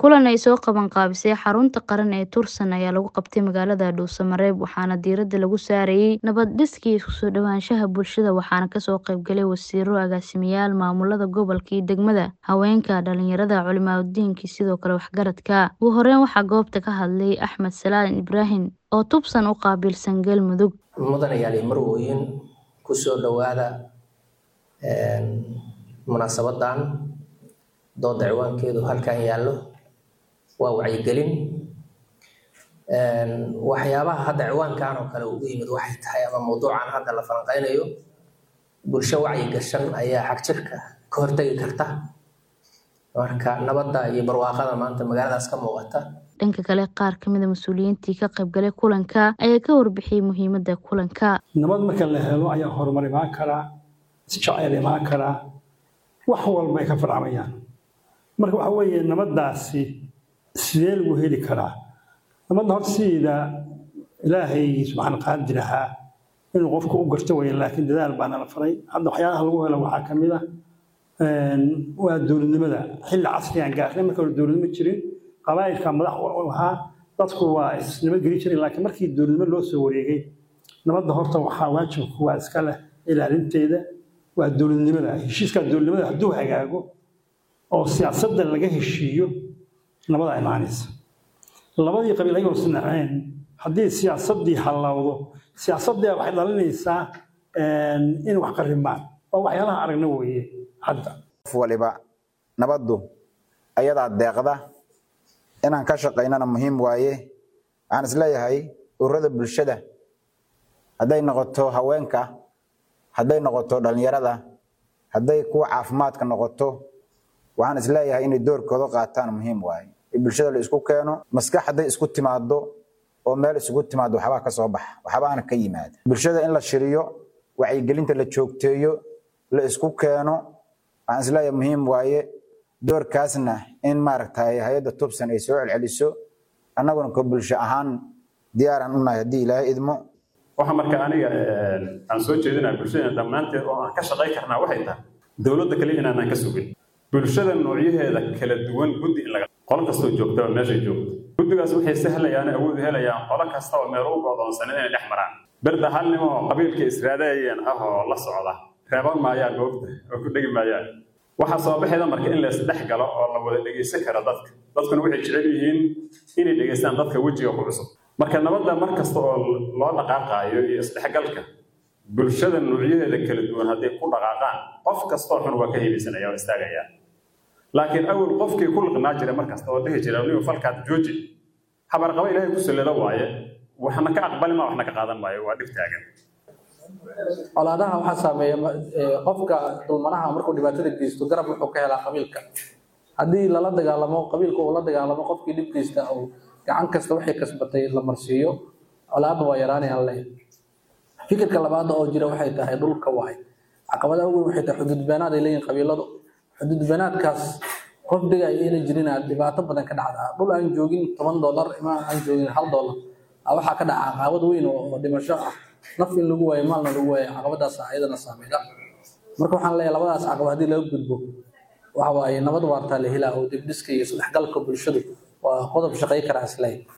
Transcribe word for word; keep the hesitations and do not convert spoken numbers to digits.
kulan ay soo qaban qaabisay xarunta qaran ee Tursan ayaa lagu qabtay magaalada Dhuusamareeb waxaana diiradda lagu saarayay nabad dhiskii isku soo dhawaanshaha bulshada waxaana kasoo qayb galay wasiiro agaasimayaal maamulada gobolka iyo degmada haweenka dhalinyarada culimaadudiinka sidoo kale waxgaradka ugu horeyn waxaa goobta ka hadlay Axmed Salaan Ibrahim oo Tubsan u qaabilsan Galmudug mudanayaal marwooyin ku soo dhawaada een munaasabadan dood ciwaankeedu halkan yaallo waa wacyigelin een waxyaabaha hadda ciwaankan oo kale ugu yimid waxay tahay ama mowduucan hadda la falanqeynayo bulsho wacyi gashan ayaa xaq jirka ka hortagi karta marka nabadda iyo barwaaqada maanta magaaladaas ka muuqata dhanka kale qaar kamid ah mas'uuliyiintii ka qayb galay kulanka ayaa ka warbixiyay muhiimadda kulanka nabad marka la helo ayaa horumar imaan kara jacayl imaan kara wax walba ay ka farcamayaan marka waxa weeye nabadaasi sidee lagu heli karaa nabadda horsiida ilaahay subxaan qaadiraha inuu qofku u garto weyn laakiin dadaal baan la faray hadda waxyaalaha lagu helo waxaa kamid ah een waa dowladnimada xilli casri ah gaarnimo marka dowladnimo jirin qabaa'ilka madax waxa dadku waa isnimad geli jiray laakiin markii dowladnimo loo soo wareegay nabadda horta waxa waajib ku waa iska leh ilaalinteeda waa dowladnimada heshiiska dowladnimada hadduu hagaago oo siyaasadda laga heshiiyo nabad ay maanaysa labadii qabiil ay hoosnaceen haddii siyaasaddii halawdo siyaasaddii waxay dhalinaysaa in wax qarimaan oo waxyaalaha aragna weeye hadda waliba nabaddu ayadaa deeqda inaan ka shaqeynana muhiim waaye aan isleeyahay ururada bulshada hadday noqoto haweenka hadday noqoto dhalinyarada hadday kuwa caafimaadka noqoto waxaan isleeyahay inay doorkooda qaataan muhiim waaye bulshada la isku keeno maskax hadday isku timaado oo meel isugu timaado waxba ka soo bax waxbaana ka yimaada bulshada in la shiriyo wacyigelinta la joogteeyo la isku keeno waxaan isleeyahay muhiim waaye doorkaasna in maaragtay hay'adda Tubsan ay soo celceliso annaguna ka bulsho ahaan diyaaran u nahay hadii Ilaahay idmo waxa marka aniga aan soo jeedinaa bulshada dhamaanteed oo aan ka shaqeyn karnaa waxay tahay dawladda kale inaan ka sugin bulshada noocyadeeda kala duwan guddi in laga qolo kasta joogto meesha joogto guddigaas waxay sahlayaan awood helayaan qolo kasta oo meel u go'doonsan inay dhex maraan birda halnimo qabiilka Israadeeyeen ah oo la socda reeban maayaan goobta oo ku dhigi maayaan waxa soo baxayda marka in la isdhex galo oo la wada dhageysan karo dadka dadkuna waxay jecel yihiin inay dhageystaan dadka wajiga ku cusub marka nabadda markasta oo loo dhaqaaqayo iyo isdhexgalka bulshada noocyadeeda kala duwan haday ku dhaqaaqaan qof kasta xun waa ka helaysanaya oo istaagaya laakiin awal qofkii ku liqnaa jiray markasta oo dhihi jiray inuu falkaad jooji habar qaba Ilaahay ku salada waaye waxna ka aqbali ma waxna ka qaadan maayo waa dhib taagan colaadaha waxa saameeya qofka dulmanaha markuu dhibaatada geysto garab wuxuu ka helaa qabiilka hadii lala dagaalamo qabiilku uu la dagaalamo qofkii dhib geysta oo gacan kasta waxay kasbatay la marsiyo colaad waa yaraanayaan leh fikirka labaad oo jira waxay tahay dhulka waay caqabadaha ugu waxay tahay xuduud beenaad ay leeyihiin qabiiladu xuduud beenaadkaas qof dhiga ay inay jirina dhibaato badan ka dhacda dhul aan joogin toban dollar ima aan joogin hal dollar waxa ka dhaca caqabad weyn oo dhimasho ah naf in lagu waayo maalna lagu waayo caqabadaas ayadana saameeyda marka waxaan leeyahay labadaas caqabad hadii laga gudbo waxa waaye nabad waarta la helaa oo dib dhiska iyo isdhexgalka bulshadu waa qodob shaqeey kara islay